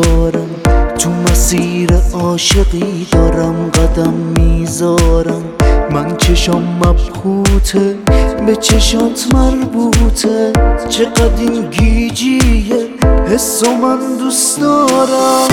بیدارم، تو مسیر عاشقی دارم قدم میذارم. من چشام مبهوته به چشات مربوطه، چقدر این گیجیه حسو من دوست دارم.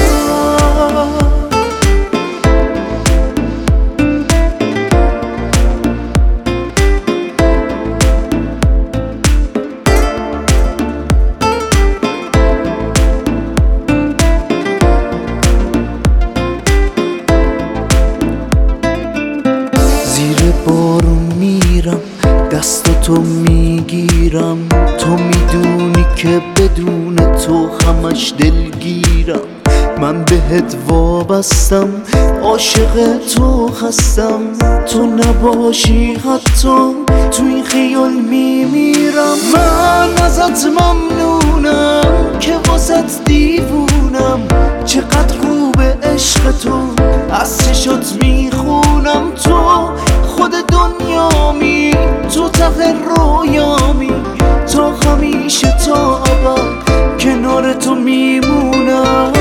زیر بارون میرم دستاتو میگیرم، تو میدونی که بدون تو همش دلگیرم. من بهت وابستم عاشق تو هستم، تو نباشی حتی تو این خیال میمیرم. من ازت ممنونم که واسط دیوونم، چقدر خوبه عشق تو از چشات میخونم. تو خود دنیامی، تو ته رویامی، تا همیشه تا ابد کنار تو میمونم.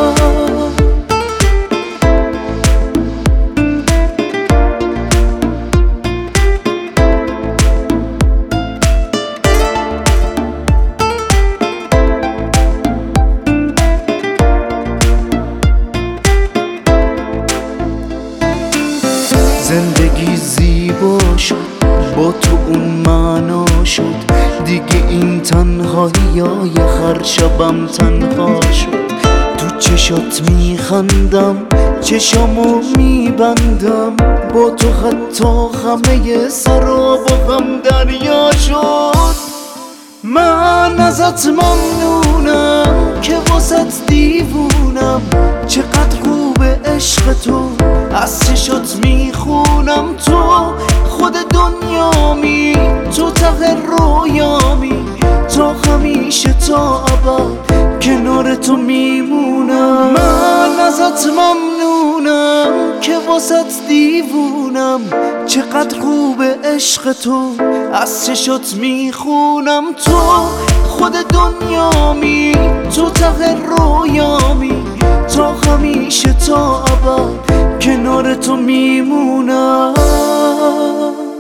زندگی زیبا شد با تو اون معنا شد، دیگه این تنهایی هر شبم تنها شد. تو چشات میخندم چشامو میبندم، با تو حتی همه سرا با هم دریا شد. من ازت ممنونم که واسط دیوونم، چقدر خوبه عشق تو از چشات میخونم. تو خود دنیامی، تو ته رویامی، تا همیشه تا ابد کنار تو میمونم. من ازت ممنونم که واسط دیوونم، چقدر خوبه عشق تو از چشات میخونم. تو خود دنیامی، تو ته رویامی، تا همیشه تا ابد کنار تو میمونم.